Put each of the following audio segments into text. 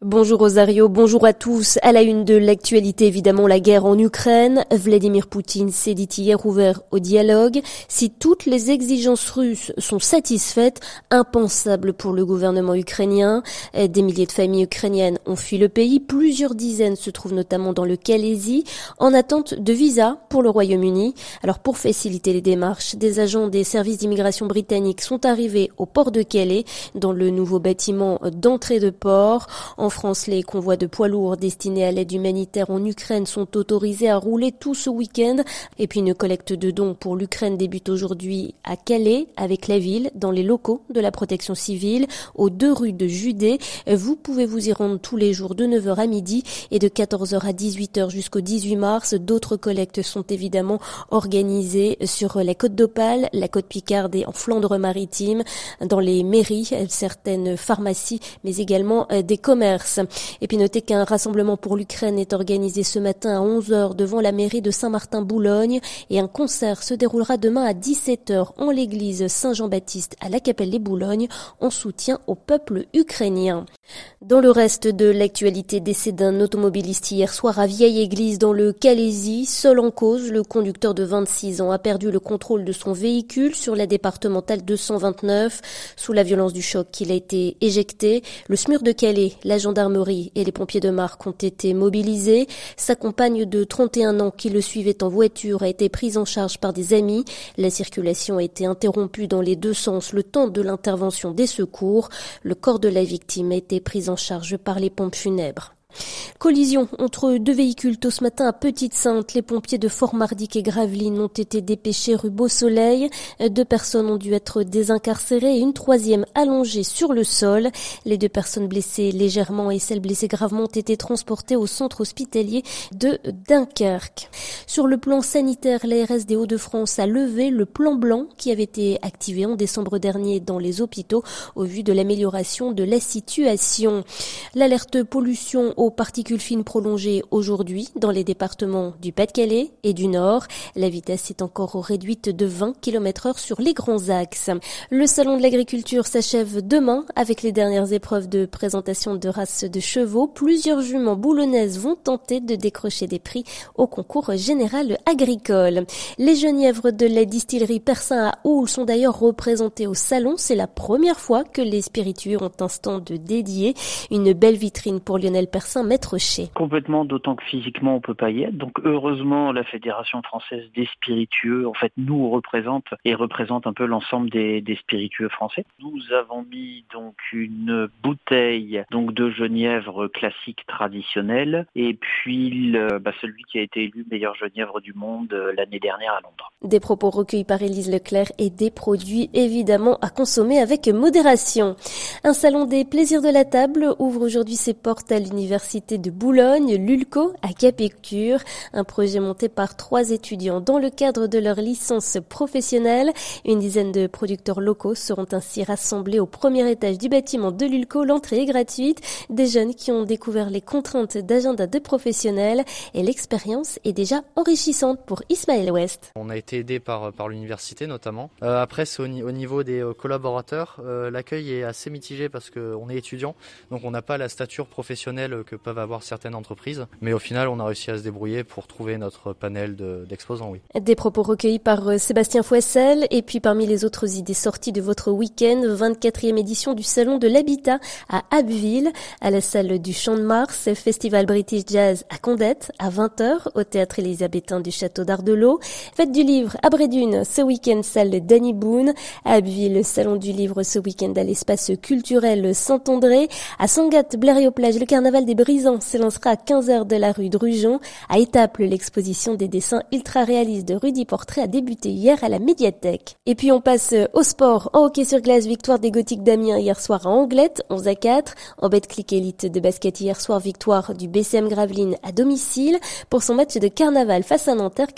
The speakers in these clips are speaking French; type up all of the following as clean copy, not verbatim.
Bonjour Rosario, bonjour à tous. À la une de l'actualité, évidemment, la guerre en Ukraine. Vladimir Poutine s'est dit hier ouvert au dialogue. Si toutes les exigences russes sont satisfaites, impensable pour le gouvernement ukrainien. Des milliers de familles ukrainiennes ont fui le pays. Plusieurs dizaines se trouvent notamment dans le Calaisis, en attente de visa pour le Royaume-Uni. Alors pour faciliter les démarches, des agents des services d'immigration britanniques sont arrivés au port de Calais, dans le nouveau bâtiment d'entrée de port. En France, les convois de poids lourds destinés à l'aide humanitaire en Ukraine sont autorisés à rouler tout ce week-end. Et puis une collecte de dons pour l'Ukraine débute aujourd'hui à Calais, avec la ville, dans les locaux de la protection civile, aux 2 rues de Judée. Vous pouvez vous y rendre tous les jours de 9h à midi et de 14h à 18h jusqu'au 18 mars. D'autres collectes sont évidemment organisées sur la côte d'Opale, la côte Picarde et en Flandre-Maritime, dans les mairies, certaines pharmacies, mais également des commerces. Et puis notez qu'un rassemblement pour l'Ukraine est organisé ce matin à 11h devant la mairie de Saint-Martin-Boulogne et un concert se déroulera demain à 17h en l'église Saint-Jean-Baptiste à la Capelle-les-Boulognes en soutien au peuple ukrainien. Dans le reste de l'actualité, décès d'un automobiliste hier soir à Vieille-Église dans le Calaisis. Seul en cause, le conducteur de 26 ans a perdu le contrôle de son véhicule sur la départementale 229. Sous la violence du choc, il a été éjecté. Le SMUR de Calais, la gendarmerie et les pompiers de Marques ont été mobilisés. Sa compagne de 31 ans qui le suivait en voiture a été prise en charge par des amis. La circulation a été interrompue dans les 2 sens le temps de l'intervention des secours. Le corps de la victime a été pris en charge par les pompes funèbres. Collision entre 2 véhicules tôt ce matin à Petite-Sainte. Les pompiers de Fort-Mardic et Gravelines ont été dépêchés rue Beau-Soleil. 2 personnes ont dû être désincarcérées et une 3e allongée sur le sol. Les 2 personnes blessées légèrement et celles blessées gravement ont été transportées au centre hospitalier de Dunkerque. Sur le plan sanitaire, l'ARS des Hauts-de-France a levé le plan blanc qui avait été activé en décembre dernier dans les hôpitaux au vu de l'amélioration de la situation. L'alerte pollution aux particules fines prolongées aujourd'hui dans les départements du Pas-de-Calais et du Nord. La vitesse est encore réduite de 20 km/h sur les grands axes. Le salon de l'agriculture s'achève demain avec les dernières épreuves de présentation de races de chevaux. Plusieurs juments boulonnaises vont tenter de décrocher des prix au concours général agricole. Les genièvres de la distillerie Persin à Oul sont d'ailleurs représentés au salon. C'est la première fois que les spiritueux ont un stand dédié. Une belle vitrine pour Lionel Persin, maître chez. Complètement, d'autant que physiquement on peut pas y être. Donc heureusement la Fédération française des spiritueux, en fait, nous représente un peu l'ensemble des spiritueux français. Nous avons mis donc une bouteille donc de genièvre classique traditionnelle et puis celui qui a été élu meilleur genièvre du monde l'année dernière à Londres. Des propos recueillis par Élise Leclerc et des produits évidemment à consommer avec modération. Un salon des plaisirs de la table ouvre aujourd'hui ses portes à l'université de Boulogne, l'ULCO à Capécure, un projet monté par 3 étudiants dans le cadre de leur licence professionnelle. Une dizaine de producteurs locaux seront ainsi rassemblés au premier étage du bâtiment de l'ULCO. L'entrée est gratuite. Des jeunes qui ont découvert les contraintes d'agenda de professionnels et l'expérience est déjà enrichissante pour Ismaël Ouest. On a été aidé par l'université notamment. Après, c'est au niveau des collaborateurs. L'accueil est assez mitigé parce qu'on est étudiant, donc on n'a pas la stature professionnelle que peuvent avoir certaines entreprises. Mais au final, on a réussi à se débrouiller pour trouver notre panel d'exposants, oui. Des propos recueillis par Sébastien Fouessel. Et puis parmi les autres idées sorties de votre week-end, 24e édition du Salon de l'Habitat à Abbeville, à la salle du Champ de Mars, Festival British Jazz à Condette, à 20h, au Théâtre élisabétain du Château d'Ardelot. Fête du livre à Brédune, ce week-end, salle Danny Boone. À Abbeville, Salon du livre ce week-end à l'espace culturel Saint-André. À Sangatte-Blériot-Plage, le carnaval des Brisants s'élancera à 15h de la rue Drujon. À Étaples, l'exposition des dessins ultra réalistes de Rudy Portrait a débuté hier à la médiathèque. Et puis on passe au sport. En hockey sur glace, victoire des Gothiques d'Amiens hier soir à Anglette, 11-4. En Betclic élite de basket hier soir, victoire du BCM Gravelines à domicile pour son match de carnaval face à Nanterre,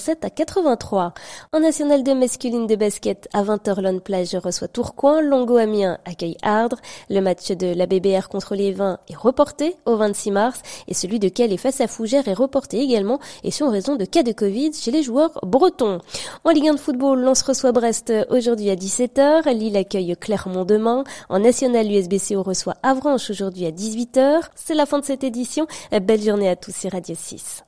87-83. En National 2 masculine de basket, à 20h, Lone Plage reçoit Tourcoing. Longo Amiens accueille Ardres. Le match de la BBR contre les Vins est reporté au 26 mars et celui de Calais face à Fougères est reporté également et ce en raison de cas de Covid chez les joueurs bretons. En Ligue 1 de football, Lens reçoit Brest aujourd'hui à 17h, Lille accueille Clermont demain, en National l'USBCO reçoit Avranches aujourd'hui à 18h. C'est la fin de cette édition, belle journée à tous sur Radio 6.